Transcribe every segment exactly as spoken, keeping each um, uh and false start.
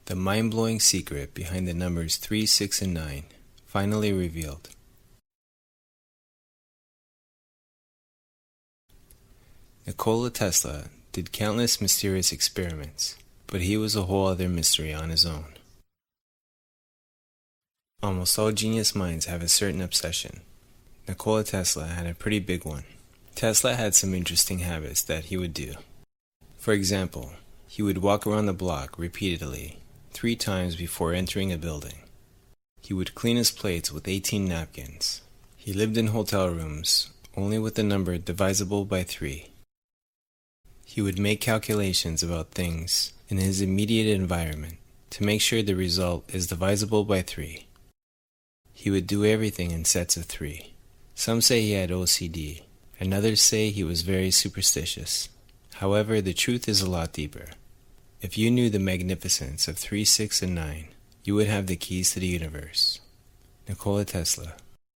The mind-blowing secret behind the numbers three, six, and nine, finally revealed. Nikola Tesla did countless mysterious experiments, but he was a whole other mystery on his own. Almost all genius minds have a certain obsession. Nikola Tesla had a pretty big one. Tesla had some interesting habits that he would do. For example, he would walk around the block repeatedly, three times before entering a building. He would clean his plates with eighteen napkins. He lived in hotel rooms, only with the number divisible by three. He would make calculations about things in his immediate environment to make sure the result is divisible by three. He would do everything in sets of three. Some say he had O C D, and others say he was very superstitious. However, the truth is a lot deeper. If you knew the magnificence of three, six, and nine, you would have the keys to the universe. Nikola Tesla.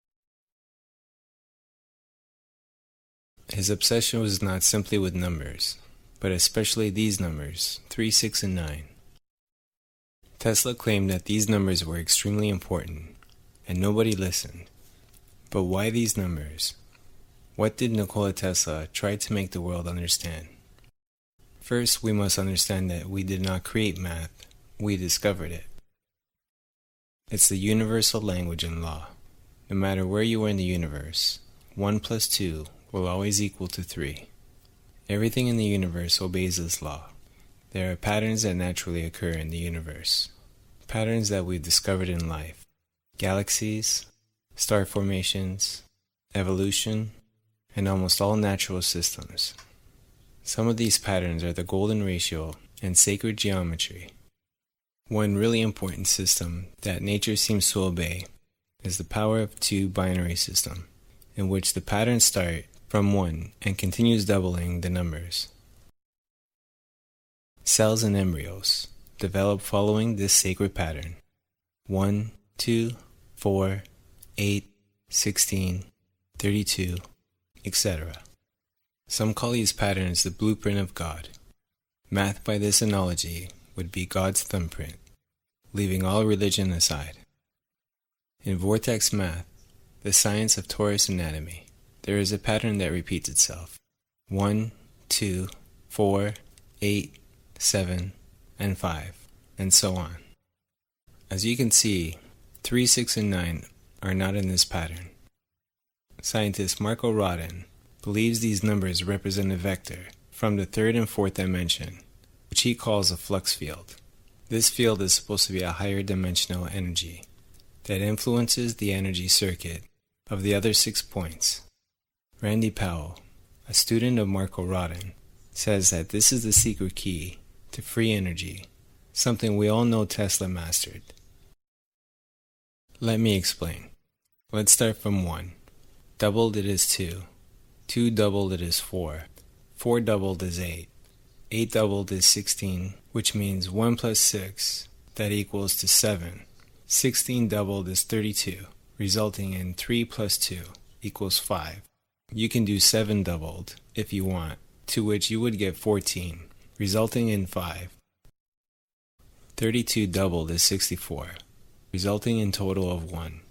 His obsession was not simply with numbers, but especially these numbers, three, six, and nine. Tesla claimed that these numbers were extremely important, and nobody listened. But why these numbers? What did Nikola Tesla try to make the world understand? First, we must understand that we did not create math, we discovered it. It's the universal language and law. No matter where you are in the universe, one plus two will always equal to three. Everything in the universe obeys this law. There are patterns that naturally occur in the universe. Patterns that we've discovered in life. Galaxies, star formations, evolution, and almost all natural systems. Some of these patterns are the golden ratio and sacred geometry. One really important system that nature seems to obey is the power of two binary system, in which the patterns start from one and continues doubling the numbers. Cells and embryos develop following this sacred pattern. one, two, four, eight, sixteen, thirty-two, et cetera. Some call these patterns the blueprint of God. Math by this analogy would be God's thumbprint, leaving all religion aside. In vortex math, the science of torus anatomy, there is a pattern that repeats itself. one, two, four, eight, seven, and five, and so on. As you can see, three, six, and nine are not in this pattern. Scientist Marco Rodin believes these numbers represent a vector from the third and fourth dimension, which he calls a flux field. This field is supposed to be a higher dimensional energy that influences the energy circuit of the other six points. Randy Powell, a student of Marco Rodin, says that this is the secret key to free energy, something we all know Tesla mastered. Let me explain. Let's start from one. Doubled it is two. two doubled it is four. four doubled is eight. eight doubled is sixteen, which means one plus six, that equals to seven. sixteen doubled is thirty-two, resulting in three plus two equals five. You can do seven doubled if you want, to which you would get fourteen, resulting in five. thirty-two doubled is sixty-four, resulting in total of one.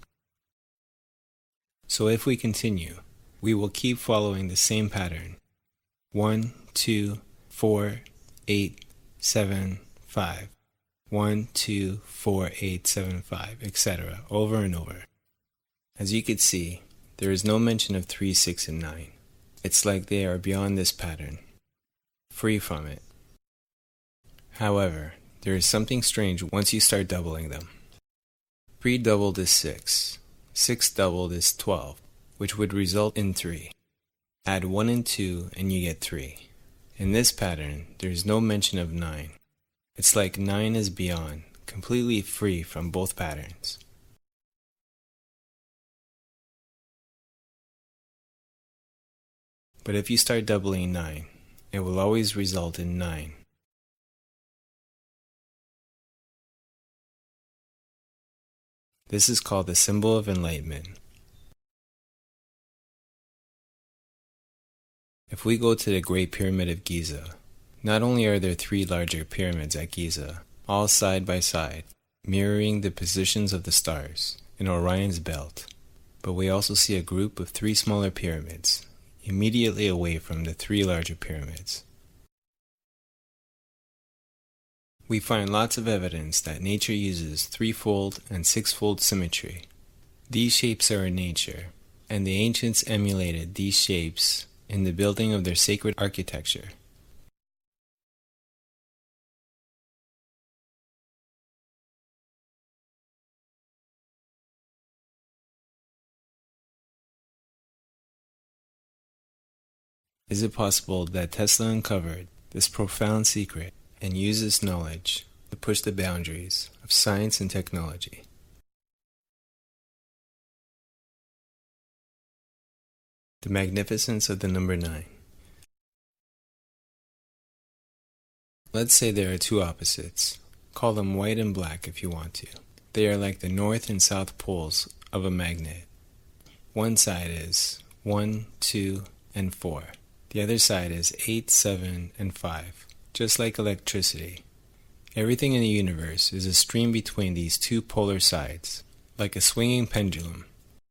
So if we continue, we will keep following the same pattern. one, two, four, eight, seven, five. one, two, four, eight, seven, five, et cetera, over and over. As you can see, there is no mention of three, six, and nine. It's like they are beyond this pattern, free from it. However, there is something strange once you start doubling them. three doubled is six. six doubled is twelve, which would result in three. Add one and two and you get three. In this pattern, there is no mention of nine. It's like nine is beyond, completely free from both patterns. But if you start doubling nine, it will always result in nine. This is called the symbol of enlightenment. If we go to the Great Pyramid of Giza, not only are there three larger pyramids at Giza, all side by side, mirroring the positions of the stars in Orion's belt. But we also see a group of three smaller pyramids, immediately away from the three larger pyramids. We find lots of evidence that nature uses threefold and sixfold symmetry. These shapes are in nature, and the ancients emulated these shapes in the building of their sacred architecture. Is it possible that Tesla uncovered this profound secret and used this knowledge to push the boundaries of science and technology? The magnificence of the number nine. Let's say there are two opposites. Call them white and black if you want to. They are like the north and south poles of a magnet. One side is one, two, and four. The other side is eight, seven, and five. Just like electricity. Everything in the universe is a stream between these two polar sides, like a swinging pendulum.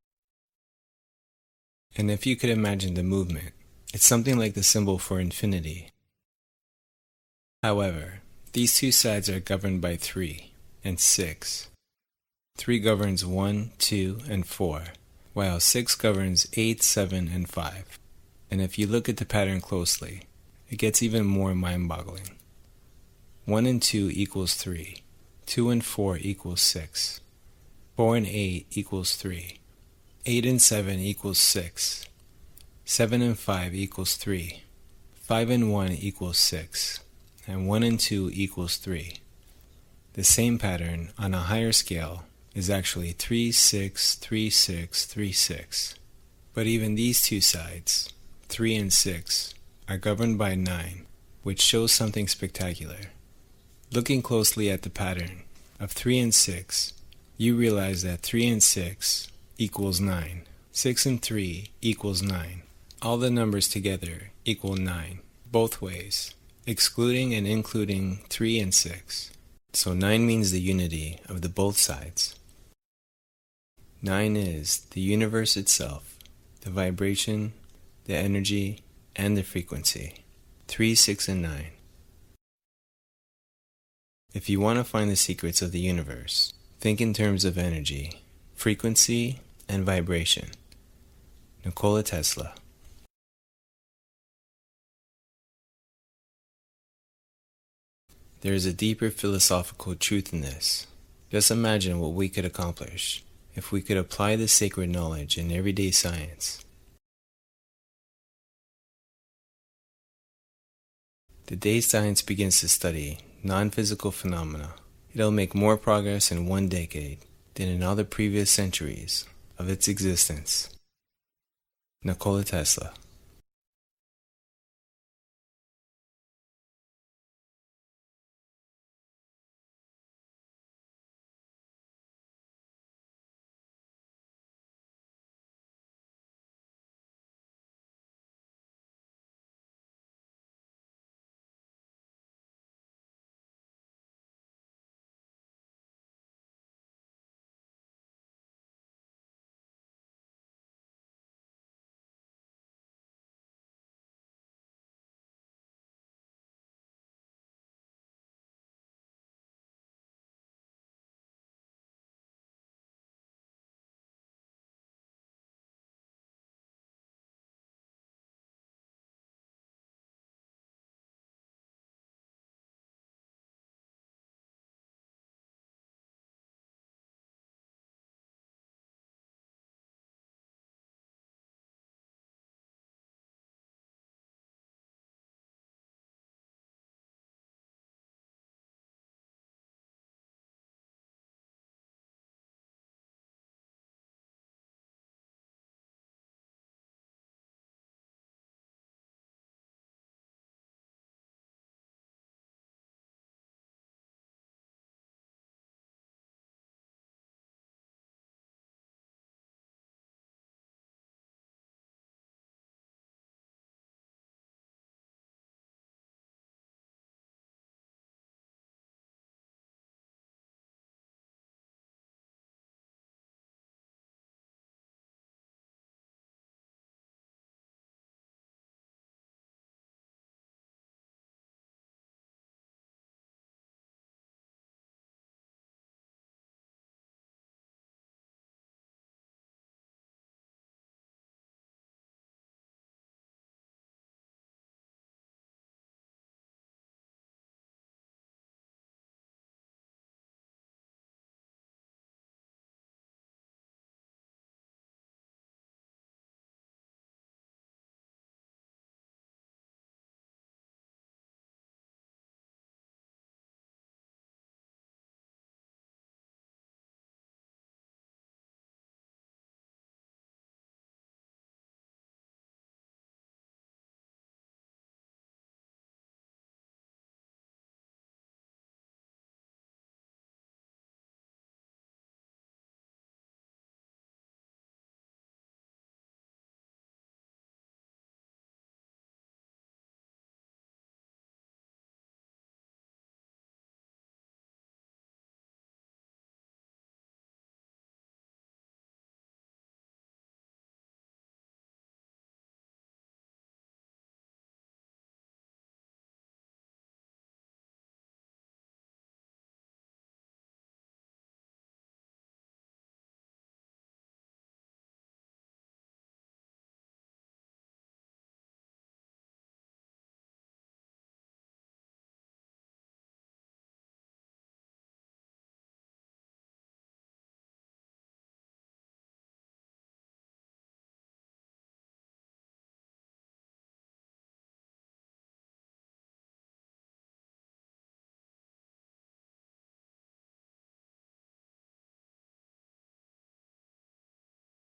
And if you could imagine the movement, it's something like the symbol for infinity. However, these two sides are governed by three and six. three governs one, two, and four, while six governs eight, seven, and five. And if you look at the pattern closely, it gets even more mind-boggling. one and two equals three. two and four equals six. four and eight equals three. eight and seven equals six. seven and five equals three. five and one equals six. And one and two equals three. The same pattern on a higher scale is actually three, six, three, six, three, six. But even these two sides, three and six, are governed by nine, which shows something spectacular. Looking closely at the pattern of three and six, you realize that three and six equals nine. six and three equals nine. All the numbers together equal nine, both ways, excluding and including three and six. So nine means the unity of the both sides. nine is the universe itself, the vibration, the energy, and the frequency. three, six, and nine. If you want to find the secrets of the universe, think in terms of energy, frequency, and vibration. Nikola Tesla. There is a deeper philosophical truth in this. Just imagine what we could accomplish if we could apply this sacred knowledge in everyday science. The day science begins to study non-physical phenomena, it'll make more progress in one decade than in all the previous centuries of its existence. Nikola Tesla.